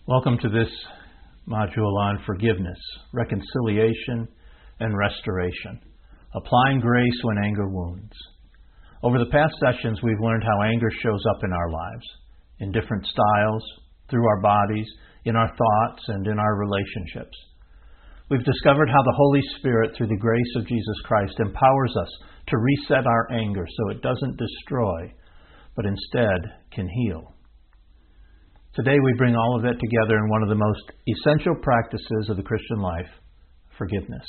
Welcome to this module on forgiveness, reconciliation, and restoration, applying grace when anger wounds. Over the past sessions, we've learned how anger shows up in our lives, in different styles, through our bodies, in our thoughts, and in our relationships. We've discovered how the Holy Spirit, through the grace of Jesus Christ, empowers us to reset our anger so it doesn't destroy, but instead can heal. Today we bring all of that together in one of the most essential practices of the Christian life, forgiveness.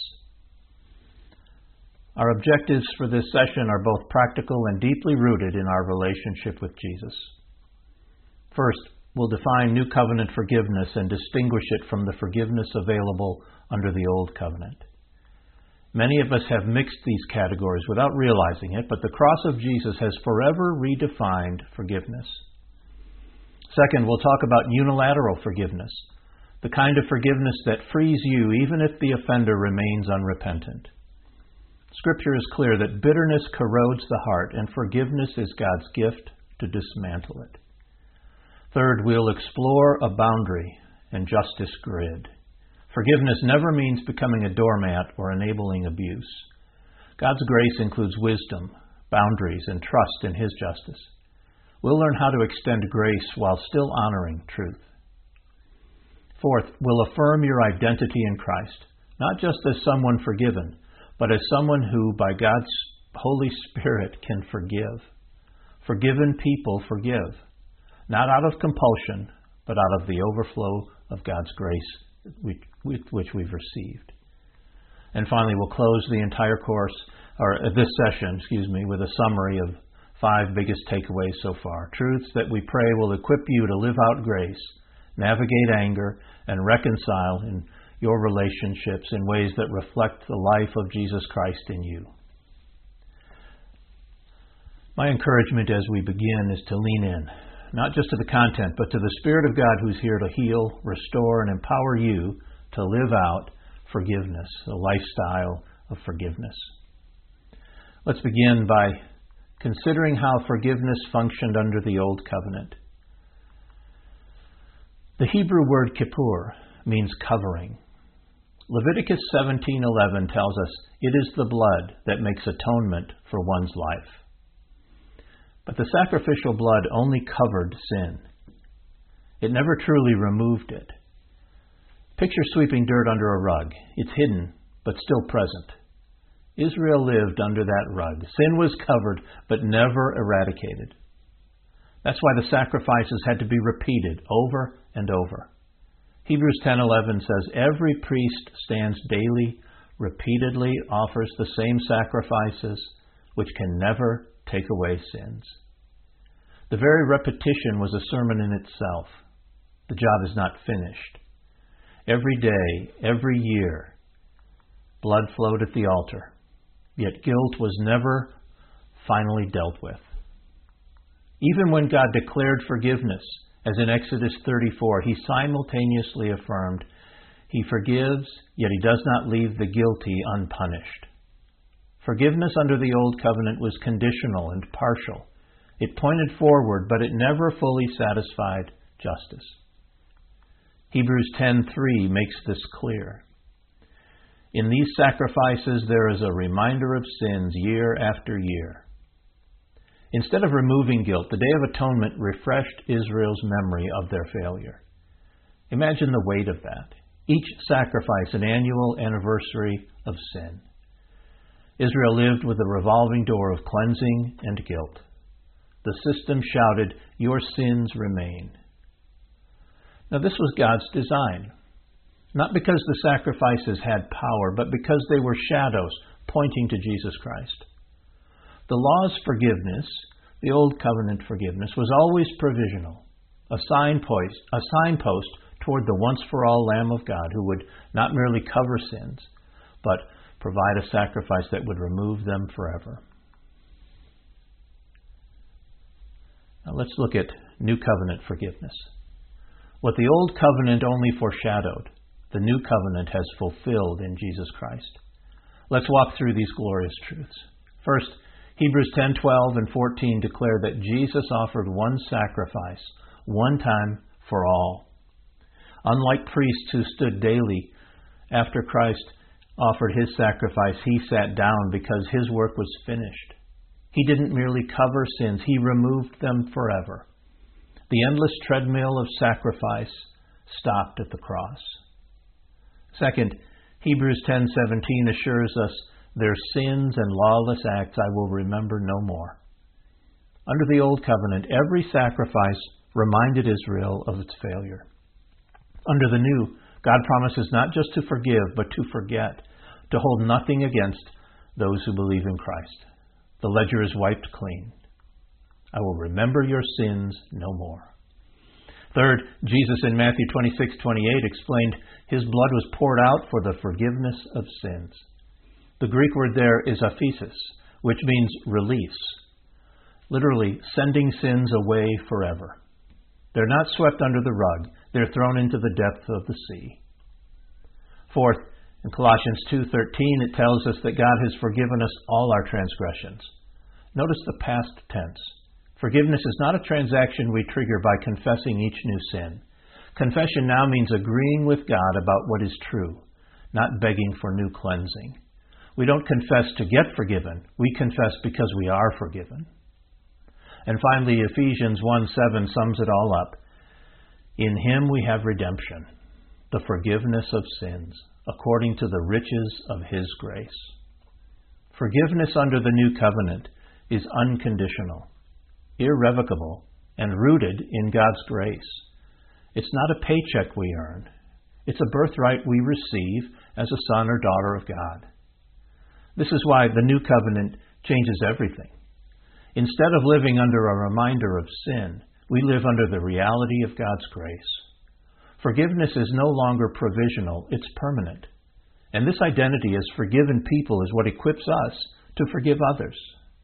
Our objectives for this session are both practical and deeply rooted in our relationship with Jesus. First, we'll define New Covenant forgiveness and distinguish it from the forgiveness available under the Old Covenant. Many of us have mixed these categories without realizing it, but the cross of Jesus has forever redefined forgiveness. Second, we'll talk about unilateral forgiveness, the kind of forgiveness that frees you even if the offender remains unrepentant. Scripture is clear that bitterness corrodes the heart, and forgiveness is God's gift to dismantle it. Third, we'll explore a boundary and justice grid. Forgiveness never means becoming a doormat or enabling abuse. God's grace includes wisdom, boundaries, and trust in His justice. We'll learn how to extend grace while still honoring truth. Fourth, we'll affirm your identity in Christ, not just as someone forgiven, but as someone who, by God's Holy Spirit, can forgive. Forgiven people forgive, not out of compulsion, but out of the overflow of God's grace with which we've received. And finally, we'll close the entire this session, with a summary of 5 biggest takeaways so far. Truths that we pray will equip you to live out grace, navigate anger, and reconcile in your relationships in ways that reflect the life of Jesus Christ in you. My encouragement as we begin is to lean in, not just to the content, but to the Spirit of God who's here to heal, restore, and empower you to live out forgiveness, a lifestyle of forgiveness. Let's begin by considering how forgiveness functioned under the Old Covenant. The Hebrew word kippur means covering. Leviticus 17:11 tells us it is the blood that makes atonement for one's life. But the sacrificial blood only covered sin. It never truly removed it. Picture sweeping dirt under a rug. It's hidden, but still present. Israel lived under that rug. Sin was covered, but never eradicated. That's why the sacrifices had to be repeated over and over. Hebrews 10:11 says, "Every priest stands daily, repeatedly offers the same sacrifices, which can never take away sins." The very repetition was a sermon in itself. The job is not finished. Every day, every year, blood flowed at the altar. Yet guilt was never finally dealt with. Even when God declared forgiveness, as in Exodus 34, He simultaneously affirmed, He forgives, yet He does not leave the guilty unpunished. Forgiveness under the Old Covenant was conditional and partial. It pointed forward, but it never fully satisfied justice. Hebrews 10:3 makes this clear. In these sacrifices, there is a reminder of sins year after year. Instead of removing guilt, the Day of Atonement refreshed Israel's memory of their failure. Imagine the weight of that. Each sacrifice an annual anniversary of sin. Israel lived with a revolving door of cleansing and guilt. The system shouted, "Your sins remain." Now this was God's design. Not because the sacrifices had power, but because they were shadows pointing to Jesus Christ. The law's forgiveness, the Old Covenant forgiveness, was always provisional, a signpost toward the once-for-all Lamb of God who would not merely cover sins, but provide a sacrifice that would remove them forever. Now let's look at New Covenant forgiveness. What the Old Covenant only foreshadowed, the New Covenant has fulfilled in Jesus Christ. Let's walk through these glorious truths. First, Hebrews 10:12 and 14 declare that Jesus offered one sacrifice, one time for all. Unlike priests who stood daily after Christ offered his sacrifice, he sat down because his work was finished. He didn't merely cover sins, he removed them forever. The endless treadmill of sacrifice stopped at the cross. Second, Hebrews 10:17 assures us, their sins and lawless acts I will remember no more. Under the Old Covenant, every sacrifice reminded Israel of its failure. Under the New, God promises not just to forgive, but to forget, to hold nothing against those who believe in Christ. The ledger is wiped clean. I will remember your sins no more. Third, Jesus in Matthew 26:28 explained his blood was poured out for the forgiveness of sins. The Greek word there is aphesis, which means release. Literally, sending sins away forever. They're not swept under the rug. They're thrown into the depth of the sea. Fourth, in Colossians 2:13, it tells us that God has forgiven us all our transgressions. Notice the past tense. Forgiveness is not a transaction we trigger by confessing each new sin. Confession now means agreeing with God about what is true, not begging for new cleansing. We don't confess to get forgiven. We confess because we are forgiven. And finally, Ephesians 1:7 sums it all up. In him we have redemption, the forgiveness of sins, according to the riches of his grace. Forgiveness under the new covenant is unconditional, irrevocable, and rooted in God's grace. It's not a paycheck we earn. It's a birthright we receive as a son or daughter of God. This is why the new covenant changes everything. Instead of living under a reminder of sin, we live under the reality of God's grace. Forgiveness is no longer provisional, it's permanent. And this identity as forgiven people is what equips us to forgive others.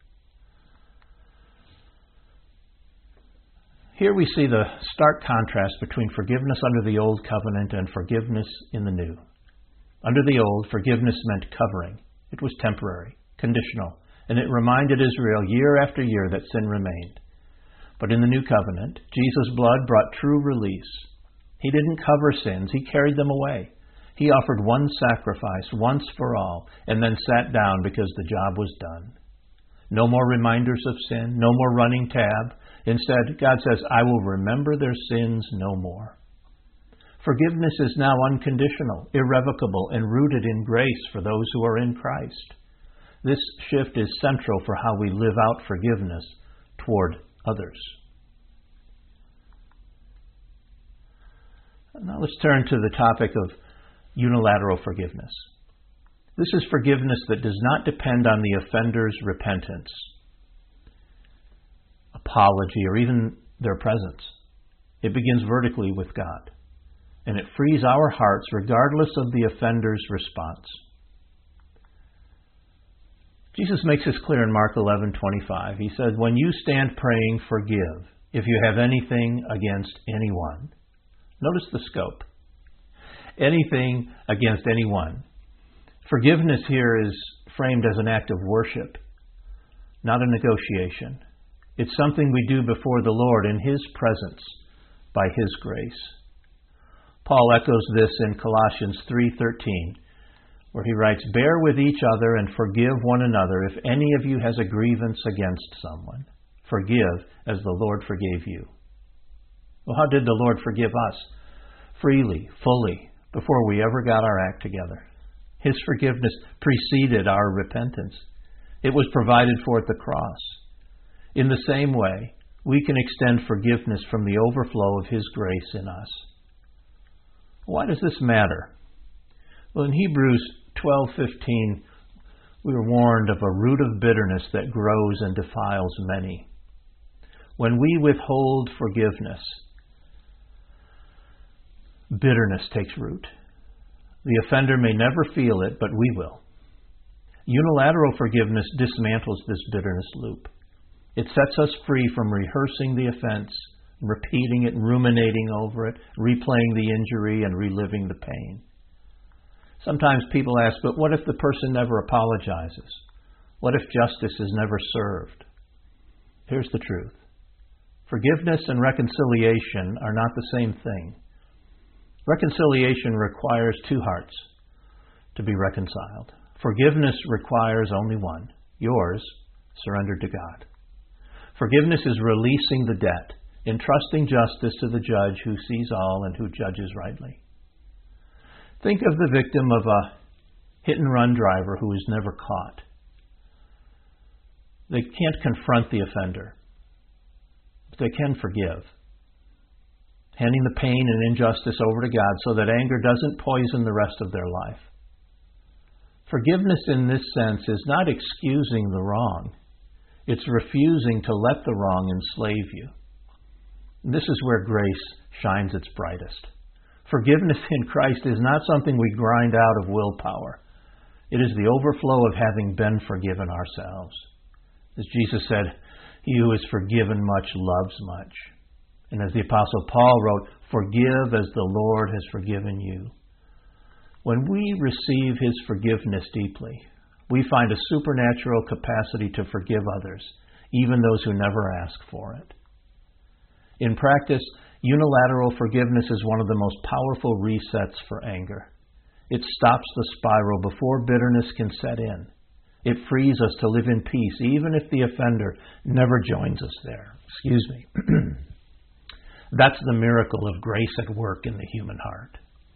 Here we see the stark contrast between forgiveness under the Old Covenant and forgiveness in the New. Under the Old, forgiveness meant covering. It was temporary, conditional, and it reminded Israel year after year that sin remained. But in the New Covenant, Jesus' blood brought true release. He didn't cover sins, he carried them away. He offered one sacrifice once for all, and then sat down because the job was done. No more reminders of sin, no more running tab. Instead, God says, I will remember their sins no more. Forgiveness is now unconditional, irrevocable, and rooted in grace for those who are in Christ. This shift is central for how we live out forgiveness toward others. Now let's turn to the topic of unilateral forgiveness. This is forgiveness that does not depend on the offender's repentance, apology, or even their presence. It begins vertically with God, and it frees our hearts regardless of the offender's response. Jesus makes this clear in Mark 11:25. He said, when you stand praying, forgive if you have anything against anyone. Notice the scope. Anything against anyone. Forgiveness here is framed as an act of worship, not a negotiation. It's something we do before the Lord in His presence by His grace. Paul echoes this in Colossians 3:13, where he writes, bear with each other and forgive one another if any of you has a grievance against someone. Forgive as the Lord forgave you. Well, how did the Lord forgive us? Freely, fully, before we ever got our act together. His forgiveness preceded our repentance. It was provided for at the cross. In the same way, we can extend forgiveness from the overflow of His grace in us. Why does this matter? Well, in Hebrews 12:15, we were warned of a root of bitterness that grows and defiles many. When we withhold forgiveness, bitterness takes root. The offender may never feel it, but we will. Unilateral forgiveness dismantles this bitterness loop. It sets us free from rehearsing the offense, repeating it, ruminating over it, replaying the injury, and reliving the pain. Sometimes people ask, but what if the person never apologizes? What if justice is never served? Here's the truth. Forgiveness and reconciliation are not the same thing. Reconciliation requires two hearts to be reconciled. Forgiveness requires only one, yours, surrendered to God. Forgiveness is releasing the debt, entrusting justice to the judge who sees all and who judges rightly. Think of the victim of a hit-and-run driver who is never caught. They can't confront the offender, but they can forgive, handing the pain and injustice over to God so that anger doesn't poison the rest of their life. Forgiveness in this sense is not excusing the wrong. It's refusing to let the wrong enslave you. This is where grace shines its brightest. Forgiveness in Christ is not something we grind out of willpower. It is the overflow of having been forgiven ourselves. As Jesus said, "He who is forgiven much loves much." And as the Apostle Paul wrote, "Forgive as the Lord has forgiven you." When we receive His forgiveness deeply, we find a supernatural capacity to forgive others, even those who never ask for it. In practice, unilateral forgiveness is one of the most powerful resets for anger. It stops the spiral before bitterness can set in. It frees us to live in peace, even if the offender never joins us there. That's the miracle of grace at work in the human heart.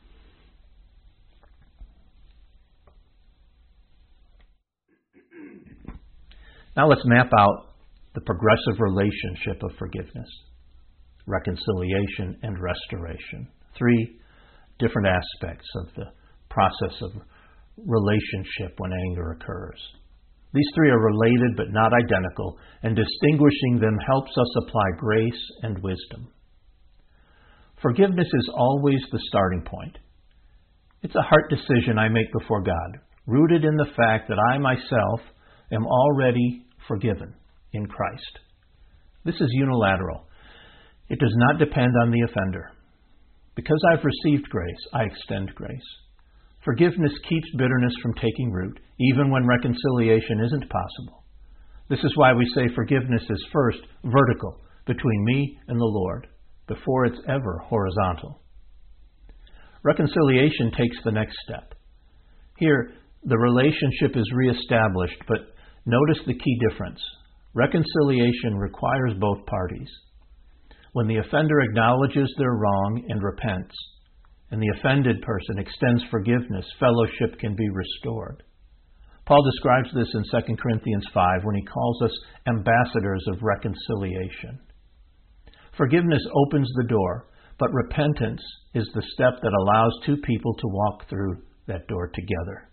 Now let's map out the progressive relationship of forgiveness, reconciliation, and restoration. 3 different aspects of the process of relationship when anger occurs. These 3 are related but not identical, and distinguishing them helps us apply grace and wisdom. Forgiveness is always the starting point. It's a heart decision I make before God, rooted in the fact that I myself am already forgiven in Christ. This is unilateral. It does not depend on the offender. Because I've received grace, I extend grace. Forgiveness keeps bitterness from taking root, even when reconciliation isn't possible. This is why we say forgiveness is first vertical, between me and the Lord, before it's ever horizontal. Reconciliation takes the next step. Here, the relationship is reestablished, but notice the key difference. Reconciliation requires both parties. When the offender acknowledges their wrong and repents, and the offended person extends forgiveness, fellowship can be restored. Paul describes this in 2 Corinthians 5 when he calls us ambassadors of reconciliation. Forgiveness opens the door, but repentance is the step that allows two people to walk through that door together.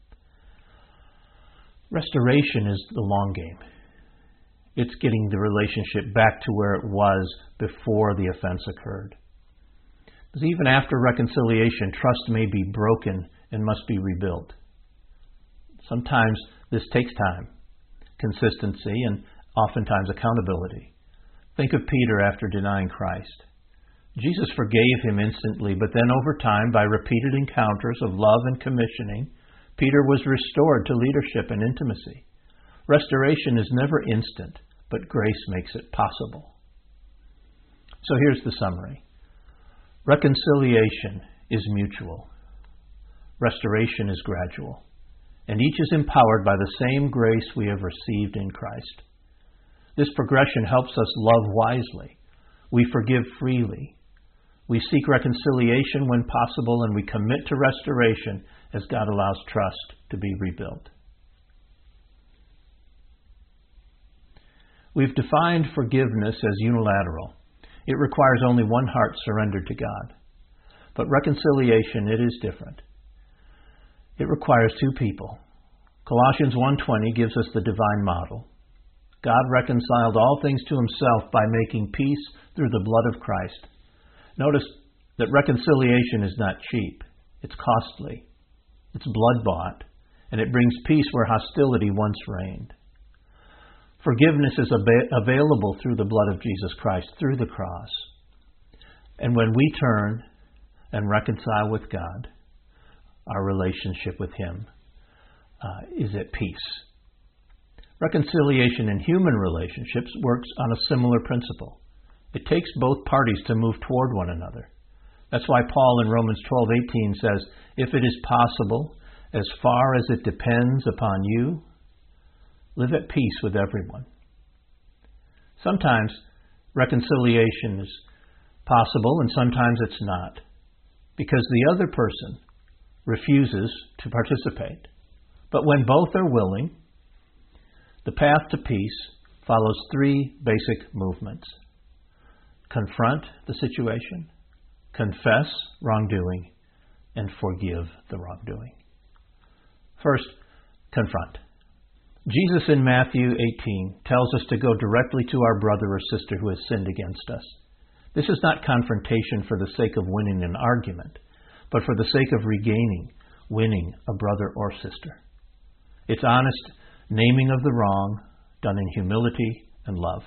Restoration is the long game. It's getting the relationship back to where it was before the offense occurred. Because even after reconciliation, trust may be broken and must be rebuilt. Sometimes this takes time, consistency, and oftentimes accountability. Think of Peter after denying Christ. Jesus forgave him instantly, but then over time, by repeated encounters of love and commissioning, Peter was restored to leadership and intimacy. Restoration is never instant, but grace makes it possible. So here's the summary. Reconciliation is mutual. Restoration is gradual. And each is empowered by the same grace we have received in Christ. This progression helps us love wisely. We forgive freely. We seek reconciliation when possible, and we commit to restoration as God allows trust to be rebuilt. We've defined forgiveness as unilateral. It requires only one heart surrendered to God. But reconciliation, it is different. It requires two people. Colossians 1:20 gives us the divine model. God reconciled all things to himself by making peace through the blood of Christ. Notice that reconciliation is not cheap. It's costly. It's blood-bought, and it brings peace where hostility once reigned. Forgiveness is available through the blood of Jesus Christ, through the cross. And when we turn and reconcile with God, our relationship with Him is at peace. Reconciliation in human relationships works on a similar principle. It takes both parties to move toward one another. That's why Paul in Romans 12:18 says, "If it is possible, as far as it depends upon you, live at peace with everyone." Sometimes reconciliation is possible and sometimes it's not, because the other person refuses to participate. But when both are willing, the path to peace follows three basic movements: confront the situation, confess wrongdoing, and forgive the wrongdoing. First, confront. Jesus in Matthew 18 tells us to go directly to our brother or sister who has sinned against us. This is not confrontation for the sake of winning an argument, but for the sake of winning a brother or sister. It's honest naming of the wrong done in humility and love.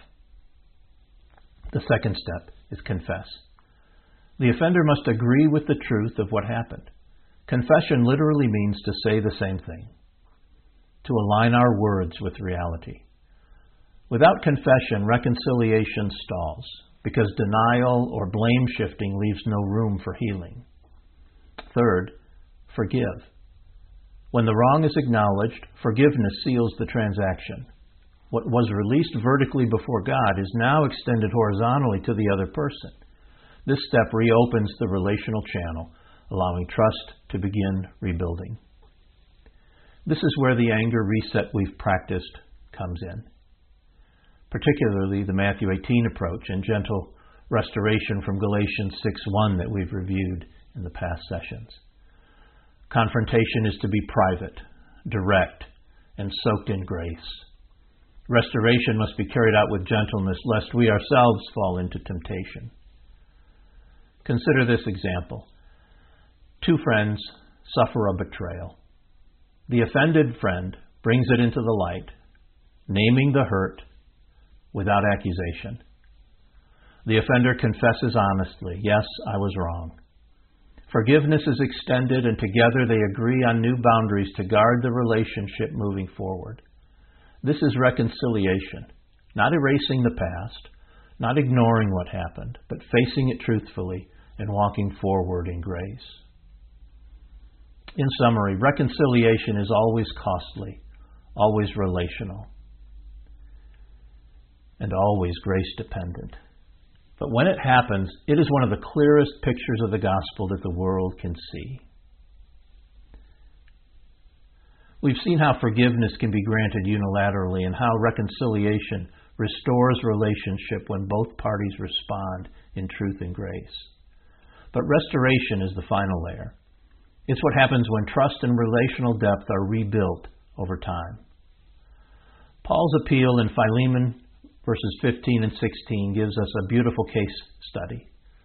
The second step is confess. The offender must agree with the truth of what happened. Confession literally means to say the same thing, to align our words with reality. Without confession, reconciliation stalls, because denial or blame shifting leaves no room for healing. Third, forgive. When the wrong is acknowledged, forgiveness seals the transaction. What was released vertically before God is now extended horizontally to the other person. This step reopens the relational channel, allowing trust to begin rebuilding. This is where the anger reset we've practiced comes in, particularly the Matthew 18 approach and gentle restoration from Galatians 6:1 that we've reviewed in the past sessions. Confrontation is to be private, direct, and soaked in grace. Restoration must be carried out with gentleness, lest we ourselves fall into temptation. Consider this example. Two friends suffer a betrayal. The offended friend brings it into the light, naming the hurt without accusation. The offender confesses honestly, "Yes, I was wrong." Forgiveness is extended, and together they agree on new boundaries to guard the relationship moving forward. This is reconciliation, not erasing the past, not ignoring what happened, but facing it truthfully and walking forward in grace. In summary, reconciliation is always costly, always relational, and always grace-dependent. But when it happens, it is one of the clearest pictures of the gospel that the world can see. We've seen how forgiveness can be granted unilaterally and how reconciliation restores relationship when both parties respond in truth and grace. But restoration is the final layer. It's what happens when trust and relational depth are rebuilt over time. Paul's appeal in Philemon verses 15 and 16 gives us a beautiful case study.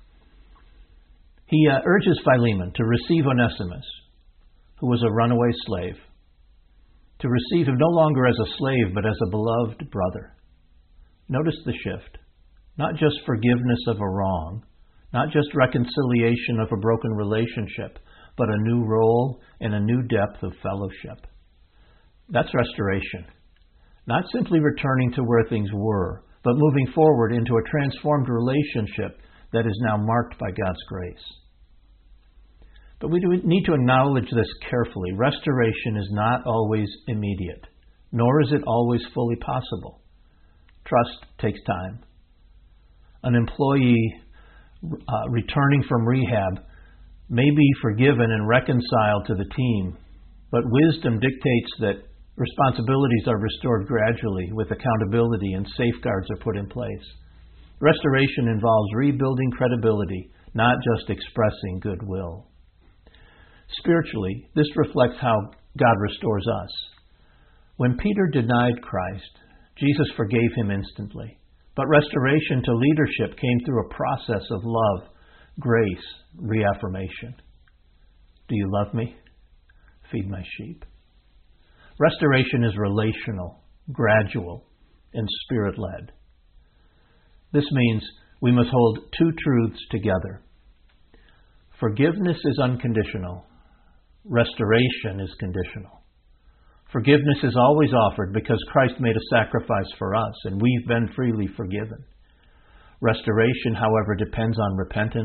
He urges Philemon to receive Onesimus, who was a runaway slave, to receive him no longer as a slave, but as a beloved brother. Notice the shift. Not just forgiveness of a wrong, not just reconciliation of a broken relationship, but a new role and a new depth of fellowship. That's restoration. Not simply returning to where things were, but moving forward into a transformed relationship that is now marked by God's grace. But we need to acknowledge this carefully. Restoration is not always immediate, nor is it always fully possible. Trust takes time. An employee returning from rehab may be forgiven and reconciled to the team, but wisdom dictates that responsibilities are restored gradually with accountability and safeguards are put in place. Restoration involves rebuilding credibility, not just expressing goodwill. Spiritually, this reflects how God restores us. When Peter denied Christ, Jesus forgave him instantly. But restoration to leadership came through a process of love, grace, reaffirmation. Do you love me? Feed my sheep. Restoration is relational, gradual, and spirit-led. This means we must hold two truths together. Forgiveness is unconditional. Restoration is conditional. Forgiveness is always offered because Christ made a sacrifice for us and we've been freely forgiven. Restoration, however, depends on repentance,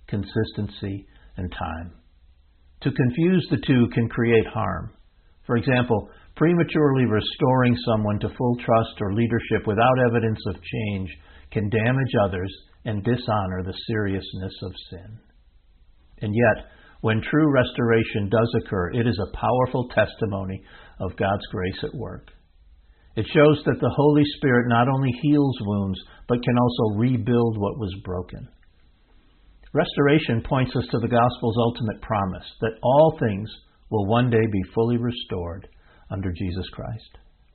consistency, and time. To confuse the two can create harm. For example, prematurely restoring someone to full trust or leadership without evidence of change can damage others and dishonor the seriousness of sin. And yet, when true restoration does occur, it is a powerful testimony of God's grace at work. It shows that the Holy Spirit not only heals wounds, but can also rebuild what was broken. Restoration points us to the gospel's ultimate promise that all things will one day be fully restored under Jesus Christ.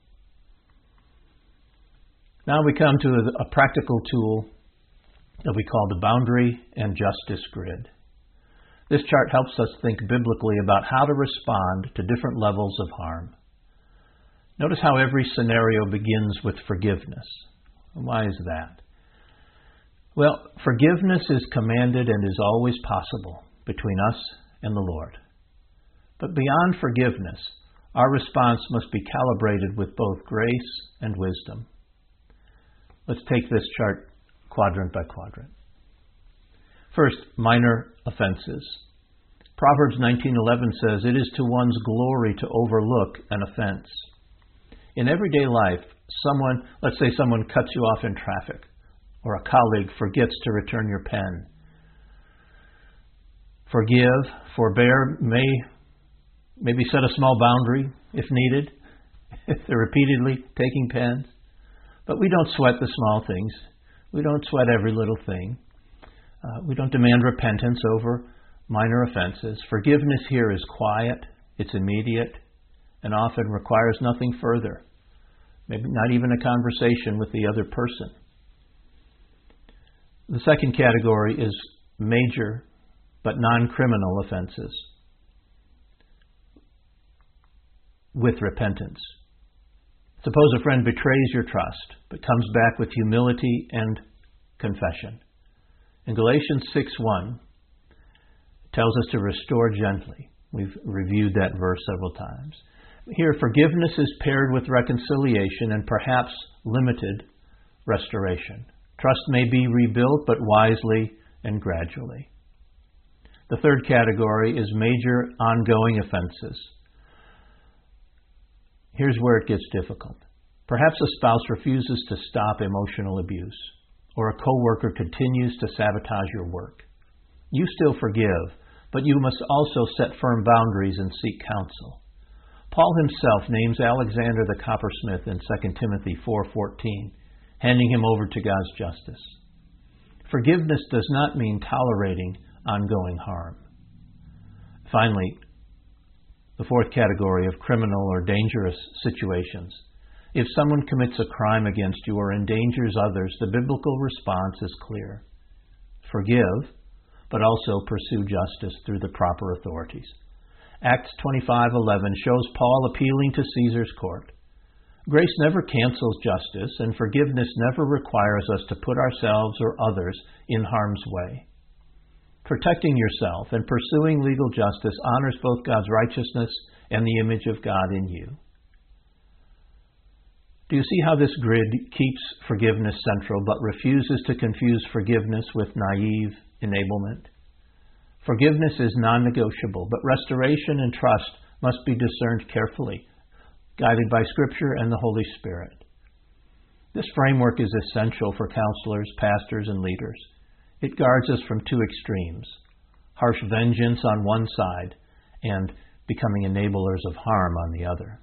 Now we come to a practical tool that we call the boundary and justice grid. This chart helps us think biblically about how to respond to different levels of harm. Notice how every scenario begins with forgiveness. Why is that? Well, forgiveness is commanded and is always possible between us and the Lord. But beyond forgiveness, our response must be calibrated with both grace and wisdom. Let's take this chart quadrant by quadrant. First, minor offenses. Proverbs 19:11 says, "It is to one's glory to overlook an offense." In everyday life, let's say someone cuts you off in traffic, or a colleague forgets to return your pen. Forgive, forbear, maybe set a small boundary if needed, if they're repeatedly taking pens. But we don't sweat the small things. We don't sweat every little thing. We don't demand repentance over minor offenses. Forgiveness here is quiet, it's immediate, and often requires nothing further. Maybe not even a conversation with the other person. The second category is major but non-criminal offenses with repentance. Suppose a friend betrays your trust, but comes back with humility and confession. In Galatians 6:1, it tells us to restore gently. We've reviewed that verse several times. Here, forgiveness is paired with reconciliation and perhaps limited restoration. Trust may be rebuilt, but wisely and gradually. The third category is major ongoing offenses. Here's where it gets difficult. Perhaps a spouse refuses to stop emotional abuse, or a coworker continues to sabotage your work. You still forgive, but you must also set firm boundaries and seek counsel. Paul himself names Alexander the coppersmith in 2 Timothy 4:14, handing him over to God's justice. Forgiveness does not mean tolerating ongoing harm. Finally, the fourth category of criminal or dangerous situations. If someone commits a crime against you or endangers others, the biblical response is clear. Forgive, but also pursue justice through the proper authorities. Acts 25:11 shows Paul appealing to Caesar's court. Grace never cancels justice, and forgiveness never requires us to put ourselves or others in harm's way. Protecting yourself and pursuing legal justice honors both God's righteousness and the image of God in you. Do you see how this grid keeps forgiveness central but refuses to confuse forgiveness with naive enablement? Forgiveness is non-negotiable, but restoration and trust must be discerned carefully, guided by Scripture and the Holy Spirit. This framework is essential for counselors, pastors, and leaders. It guards us from two extremes: harsh vengeance on one side and becoming enablers of harm on the other.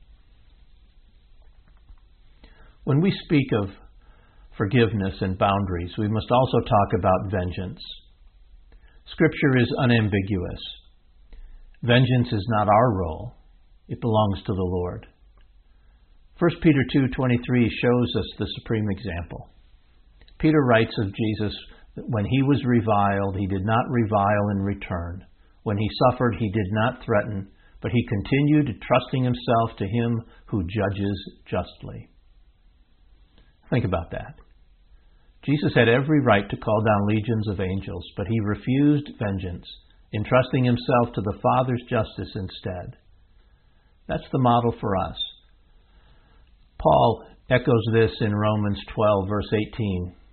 When we speak of forgiveness and boundaries, we must also talk about vengeance. Scripture is unambiguous. Vengeance is not our role. It belongs to the Lord. 1 Peter 2:23 shows us the supreme example. Peter writes of Jesus that when he was reviled, he did not revile in return. When he suffered, he did not threaten, but he continued trusting himself to him who judges justly. Think about that. Jesus had every right to call down legions of angels, but he refused vengeance, entrusting himself to the Father's justice instead. That's the model for us. Paul echoes this in Romans 12, verse 18.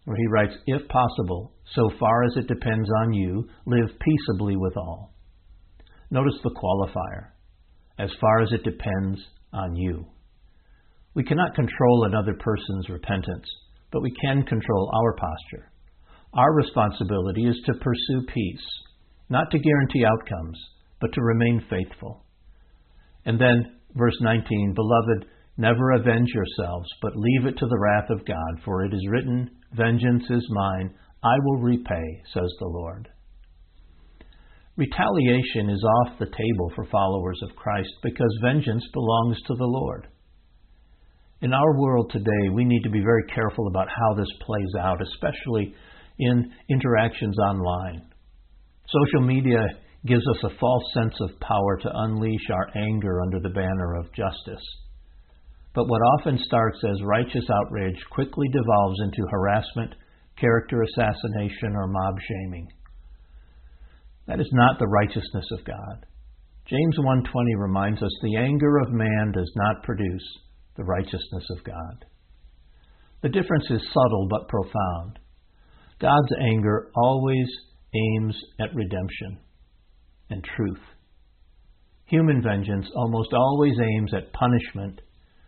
where he writes, "If possible, so far as it depends on you, live peaceably with all." Notice the qualifier, as far as it depends on you. We cannot control another person's repentance, but we can control our posture. Our responsibility is to pursue peace, not to guarantee outcomes, but to remain faithful. And then, verse 19, "Beloved, never avenge yourselves, but leave it to the wrath of God, for it is written, 'Vengeance is mine, I will repay,' says the Lord." Retaliation is off the table for followers of Christ because vengeance belongs to the Lord. In our world today, we need to be very careful about how this plays out, especially in interactions online. Social media gives us a false sense of power to unleash our anger under the banner of justice. But what often starts as righteous outrage quickly devolves into harassment, character assassination, or mob shaming. That is not the righteousness of God. James 1:20 reminds us, "The anger of man does not produce the righteousness of God." The difference is subtle but profound. God's anger always aims at redemption and truth. Human vengeance almost always aims at punishment,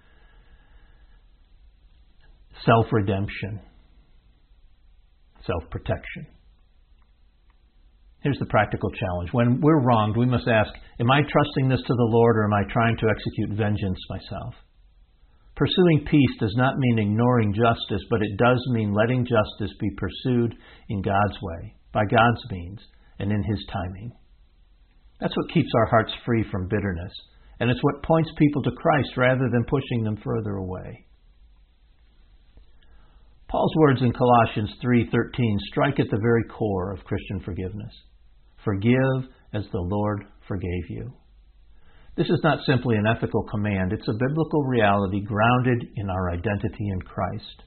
self-redemption, self-protection. Here's the practical challenge. When we're wronged, we must ask, am I trusting this to the Lord, or am I trying to execute vengeance myself? Pursuing peace does not mean ignoring justice, but it does mean letting justice be pursued in God's way, by God's means, and in His timing. That's what keeps our hearts free from bitterness, and it's what points people to Christ rather than pushing them further away. Paul's words in Colossians 3:13 strike at the very core of Christian forgiveness. Forgive as the Lord forgave you. This is not simply an ethical command, it's a biblical reality grounded in our identity in Christ.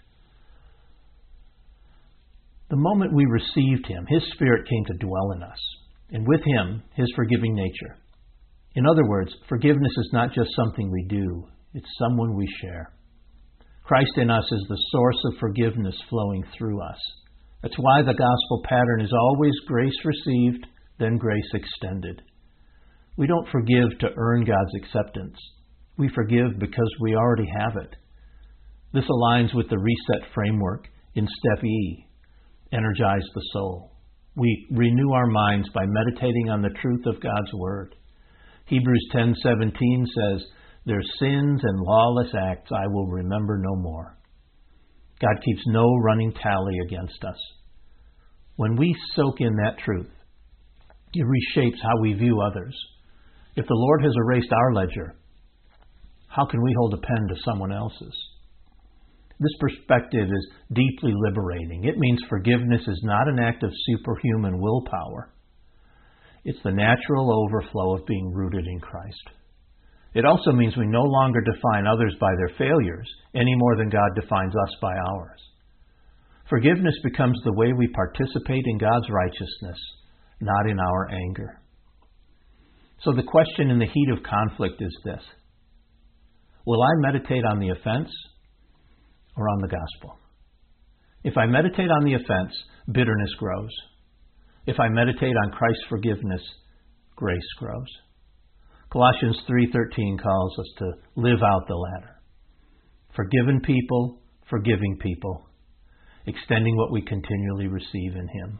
The moment we received Him, His Spirit came to dwell in us, and with Him, His forgiving nature. In other words, forgiveness is not just something we do, it's someone we share. Christ in us is the source of forgiveness flowing through us. That's why the gospel pattern is always grace received, then grace extended. We don't forgive to earn God's acceptance. We forgive because we already have it. This aligns with the reset framework in Step E, Energize the Soul. We renew our minds by meditating on the truth of God's Word. Hebrews 10:17 says, "Their sins and lawless acts I will remember no more." God keeps no running tally against us. When we soak in that truth, it reshapes how we view others. If the Lord has erased our ledger, how can we hold a pen to someone else's? This perspective is deeply liberating. It means forgiveness is not an act of superhuman willpower. It's the natural overflow of being rooted in Christ. It also means we no longer define others by their failures any more than God defines us by ours. Forgiveness becomes the way we participate in God's righteousness, not in our anger. So the question in the heat of conflict is this: will I meditate on the offense or on the gospel? If I meditate on the offense, bitterness grows. If I meditate on Christ's forgiveness, grace grows. Colossians 3:13 calls us to live out the latter. Forgiven people, forgiving people, extending what we continually receive in Him.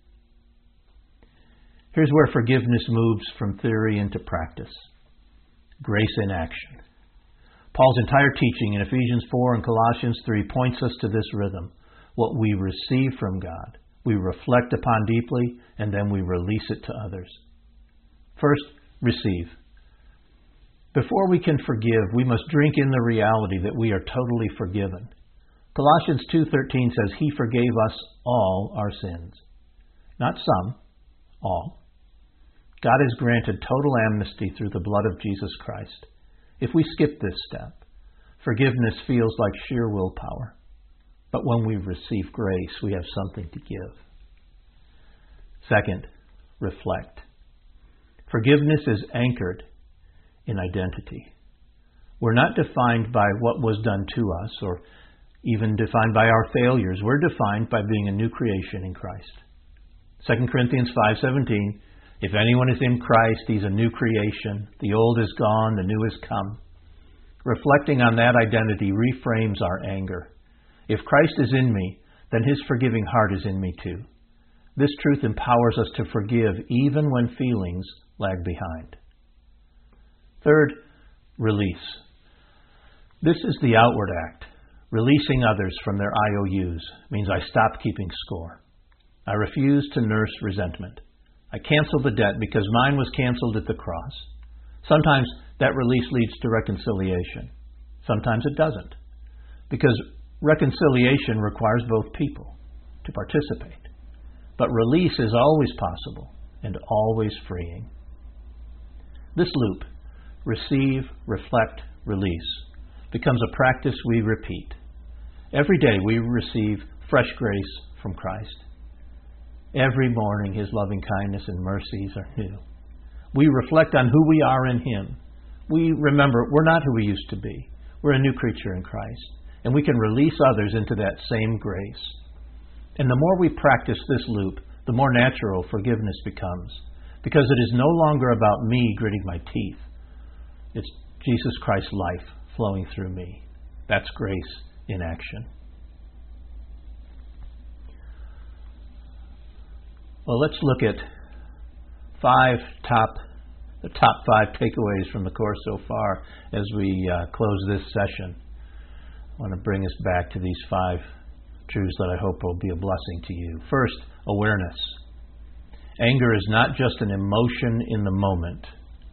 Here's where forgiveness moves from theory into practice. Grace in action. Paul's entire teaching in Ephesians 4 and Colossians 3 points us to this rhythm. What we receive from God, we reflect upon deeply, and then we release it to others. First, receive. Before we can forgive, we must drink in the reality that we are totally forgiven. Colossians 2:13 says, He forgave us all our sins. Not some, all. God has granted total amnesty through the blood of Jesus Christ. If we skip this step, forgiveness feels like sheer willpower. But when we receive grace, we have something to give. Second, reflect. Forgiveness is anchored in identity. We're not defined by what was done to us or even defined by our failures. We're defined by being a new creation in Christ. 2 Corinthians 5:17, if anyone is in Christ, he's a new creation. The old is gone, the new has come. Reflecting on that identity reframes our anger. If Christ is in me, then his forgiving heart is in me too. This truth empowers us to forgive even when feelings lag behind. Third, release. This is the outward act. Releasing others from their IOUs means I stop keeping score. I refuse to nurse resentment. I cancel the debt because mine was canceled at the cross. Sometimes that release leads to reconciliation. Sometimes it doesn't. Because reconciliation requires both people to participate. But release is always possible and always freeing. This loop, receive, reflect, release, becomes a practice we repeat. Every day we receive fresh grace from Christ. Every morning his loving kindness and mercies are new. We reflect on who we are in him. We remember we're not who we used to be. We're a new creature in Christ. And we can release others into that same grace. And the more we practice this loop, the more natural forgiveness becomes. Because it is no longer about me gritting my teeth. It's Jesus Christ's life flowing through me. That's grace in action. Well, let's look at the top five takeaways from the course so far as we close this session. I want to bring us back to these 5 truths that I hope will be a blessing to you. First, awareness. Anger is not just an emotion in the moment.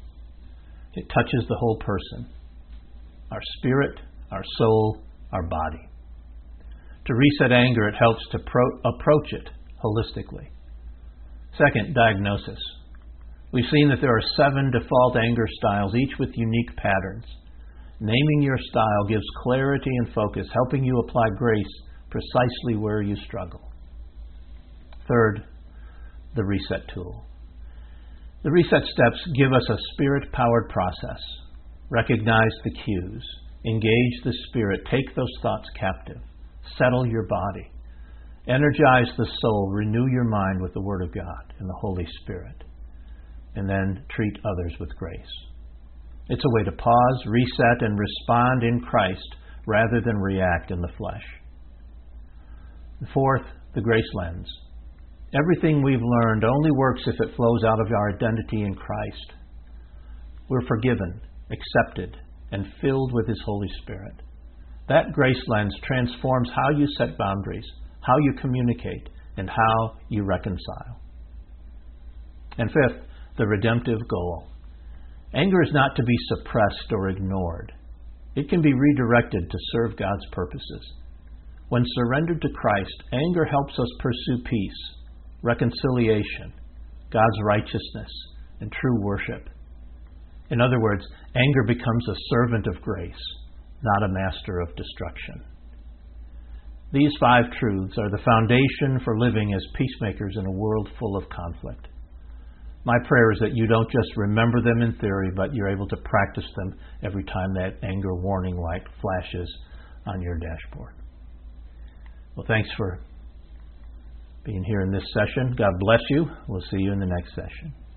It touches the whole person, our spirit, our soul, our body. To reset anger, it helps to approach it holistically. Second, diagnosis. We've seen that there are 7 default anger styles, each with unique patterns. Naming your style gives clarity and focus, helping you apply grace precisely where you struggle. Third, the reset tool. The reset steps give us a spirit-powered process. Recognize the cues. Engage the spirit. Take those thoughts captive. Settle your body. Energize the soul. Renew your mind with the Word of God and the Holy Spirit. And then treat others with grace. It's a way to pause, reset, and respond in Christ rather than react in the flesh. Fourth, the grace lens. Everything we've learned only works if it flows out of our identity in Christ. We're forgiven, accepted, and filled with His Holy Spirit. That grace lens transforms how you set boundaries, how you communicate, and how you reconcile. And fifth, the redemptive goal. Anger is not to be suppressed or ignored. It can be redirected to serve God's purposes. When surrendered to Christ, anger helps us pursue peace, reconciliation, God's righteousness, and true worship. In other words, anger becomes a servant of grace, not a master of destruction. These 5 truths are the foundation for living as peacemakers in a world full of conflict. My prayer is that you don't just remember them in theory, but you're able to practice them every time that anger warning light flashes on your dashboard. Well, thanks for being here in this session. God bless you. We'll see you in the next session.